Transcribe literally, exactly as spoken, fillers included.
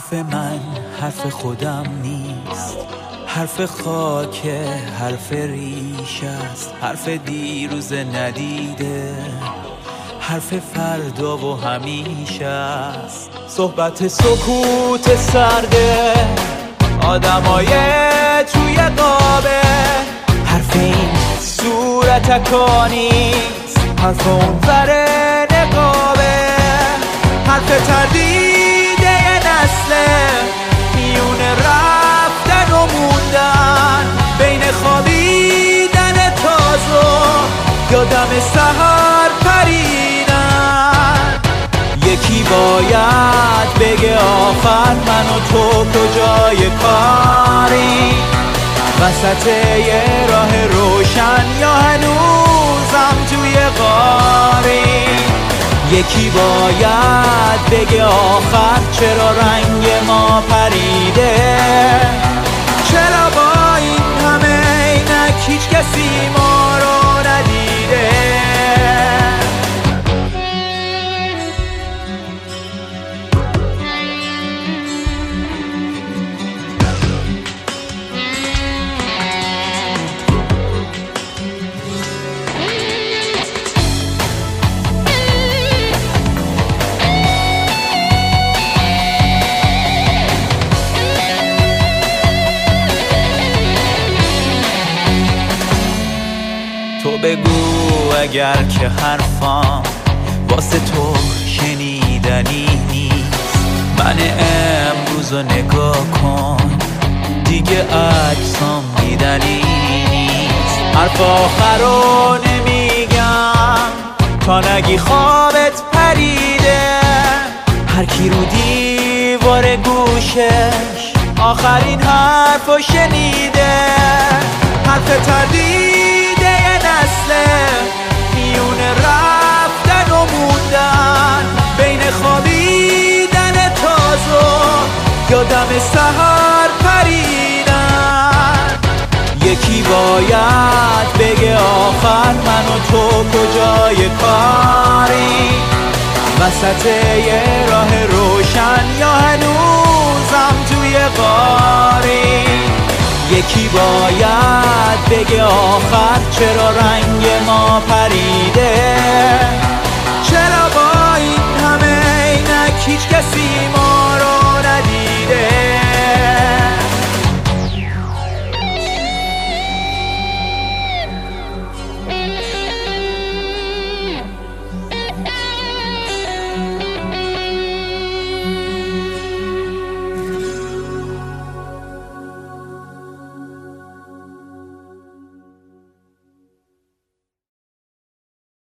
حرف من حرف خودم نیست، حرف خاک، حرف ریش است، حرف دیروز ندیده، حرف فردا و همیشه است. صحبت سکوت سرده آدمای توی قابه، حرف این صورت اکانیست، حرف اون ور نقابه، حرف تردیده نسله میون رفتن و موندن، بین خوابیدن تازه یادم سحر پریدن. یکی باید بگه آخر من و تو کجای کاری، وسط یه راه روشن یا هنوزم توی غاری. یکی باید بگه آخر چرا رنگ ما پریده، چرا با این همه عینک هیچ کسی ما رو ندیده. تو بگو اگر که حرفام واسه تو شنیدنی نیست، من امروز رو نگاه کن دیگه عکسام دیدنی نیست. حرف آخر رو نمیگم تا نگی خوابت پریده، هر کی رو دیوار گوشش آخرین حرف رو شنیده. حرف تردیده نسله میون رفتن و موندن، بین خوابیدن تازه یادم سحر پریدن. یکی باید بگه آخر من و تو کجای کاری، وسط یه راه روشن یا هنوزم توی غاری. یکی باید بگه آخر چرا رنگ ما پریده،